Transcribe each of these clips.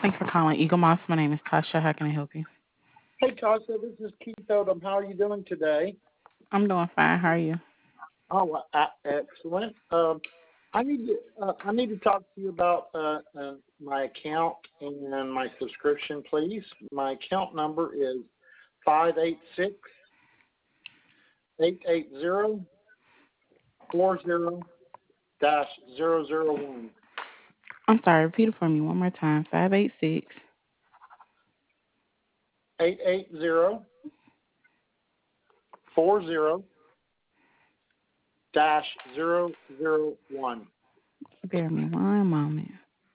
Thanks for calling Eagle Moss. My name is Tasha. How can I help you? Hey, Tasha, this is Keith Odom. How are you doing today? I'm doing fine. How are you? Oh, excellent. I need to talk to you about my account and my subscription, please. My account number is 586-880-40-001. I'm sorry. Repeat it for me one more time. 586. 880-40-001. Bear with me one moment.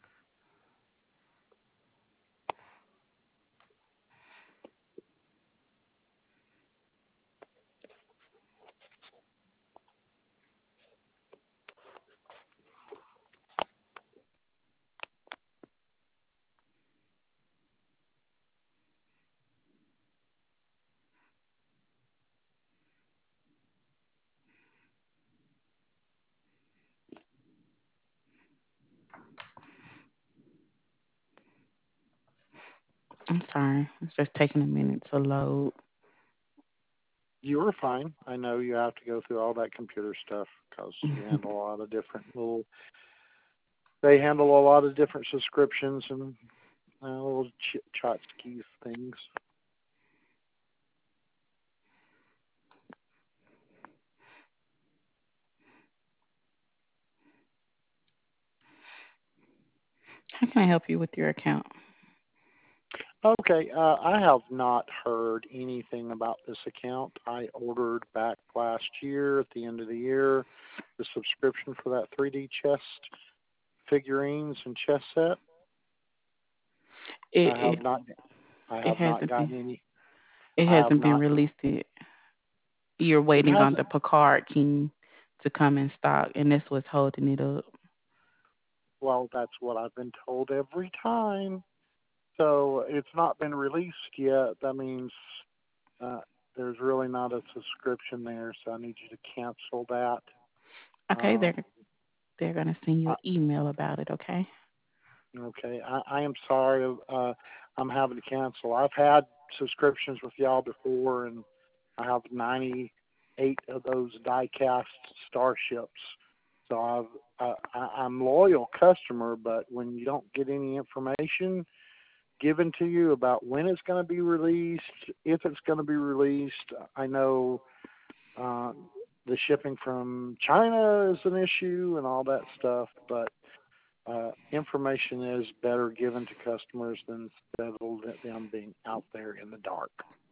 I'm sorry. It's just taking a minute to load. You were fine. I know you have to go through all that computer stuff because you handle a lot of different little. They handle a lot of different subscriptions and little tchotchkes things. How can I help you with your account? Okay, I have not heard anything about this account. I ordered back last year at the end of the year the subscription for that 3D chess figurines and chess set. It I it, have not. I it have not hasn't been gotten any. it I have hasn't been not. released yet. You're It waiting on the hasn't. Picard King to come in stock, and that's what's holding it up. Well, that's what I've been told every time. So it's not been released yet. That means uh, there's really not a subscription there. So I need you to cancel that. Okay, Um, they're gonna send you I, an email about it. Okay. okay, I am sorry. I'm having to cancel. I've had subscriptions with y'all before, and I have 98 of those die-cast starships. So I'm loyal customer, but when you don't get any information given to you about when it's going to be released, if it's going to be released, I know uh, the shipping from China is an issue and all that stuff, but information is better given to customers than settled them being out there in the dark.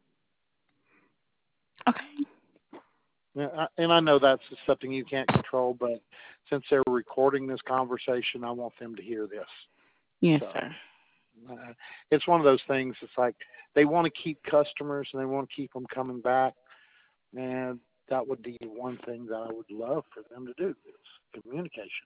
Okay. And I know that's something you can't control, but since they're recording this conversation, I want them to hear this. Yes, So sir. it's one of those things. It's like they want to keep customers and they want to keep them coming back, and that would be one thing that I would love for them to do is communication.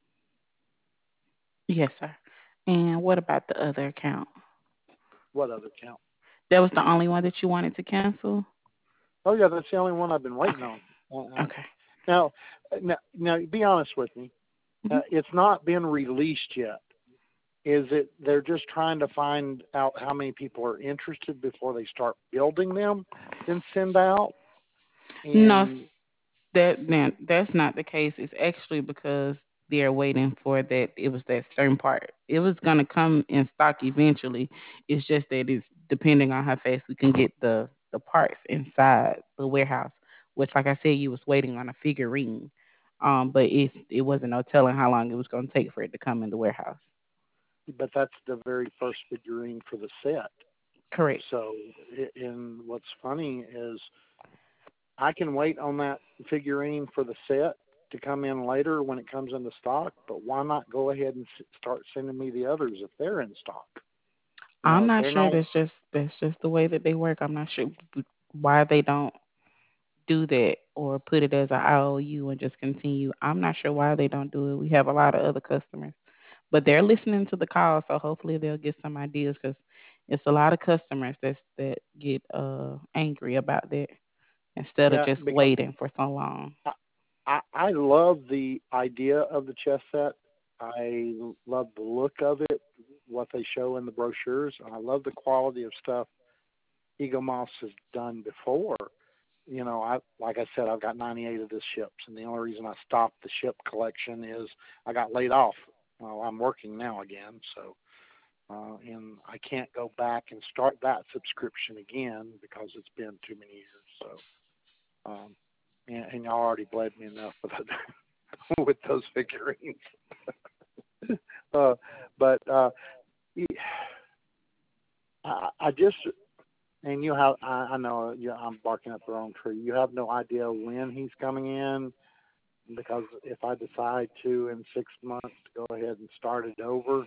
Yes, sir. And what about the other account? What other count? That was the only one that you wanted to cancel? Oh yeah, that's the only one I've been waiting Okay. on. Okay. Now, now, be honest with me. Hmm. It's not been released yet. Is it? They're just trying to find out how many people are interested before they start building them, then send out. No, And that's not the case. It's actually because they're waiting for that. It was that certain part. It was gonna come in stock eventually. It's just that it's depending on how fast we can get the parts inside the warehouse. Which, like I said, you was waiting on a figurine. But it wasn't no telling how long it was gonna take for it to come in the warehouse. but that's the very first figurine for the set. Correct. So, and what's funny is I can wait on that figurine for the set to come in later when it comes into stock. But why not go ahead and start sending me the others if they're in stock? I'm If not they're sure. not. That's just the way that they work. I'm not sure why they don't do that or put it as a IOU and just continue. I'm not sure why they don't do it. We have a lot of other customers, but they're listening to the call, so hopefully they'll get some ideas because it's a lot of customers that get angry about that instead of Yeah, just because waiting for so long. I love the idea of the chess set. I love the look of it what they show in the brochures. I love the quality of stuff Eagle Moss has done before. I like I said, I've got 98 of his ships, and the only reason I stopped the ship collection is I got laid off. Well, I'm working now again, so and I can't go back and start that subscription again because it's been too many years. And y'all already bled me enough with with those figurines. uh, but I just and you have I know I'm barking up the wrong tree. You have no idea when he's coming in because if I decide to in 6 months to go ahead and start it over,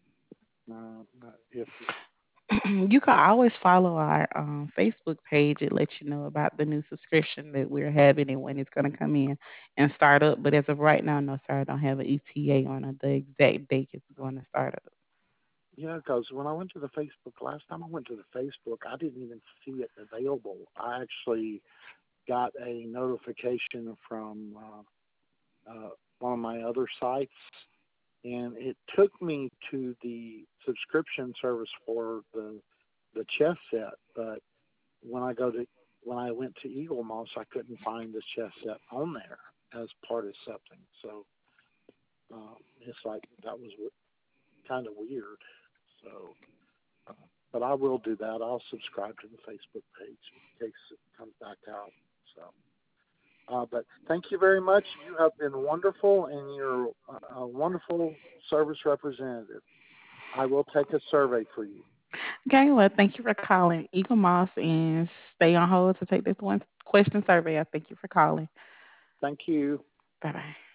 if You can always follow our Facebook page. It lets you know about the new subscription that we're having and when it's going to come in and start up. But as of right now, no, sir, I don't have an ETA on the exact date it's going to start up. yeah, because when I went to the Facebook last time I went to the Facebook, I didn't even see it available. I actually got a notification from one of my other sites, and it took me to the subscription service for the chess set. But when I go to when I went to Eagle Moss, I couldn't find the chess set on there as part of something. So it's like that was kind of weird. So, uh, but I will do that. I'll subscribe to the Facebook page in case it comes back out. So. But thank you very much. You have been wonderful, and you're a wonderful service representative. I will take a survey for you. Okay, well, thank you for calling Eagle Moss and stay on hold to take this one question survey. I thank you for calling. Thank you. Bye bye.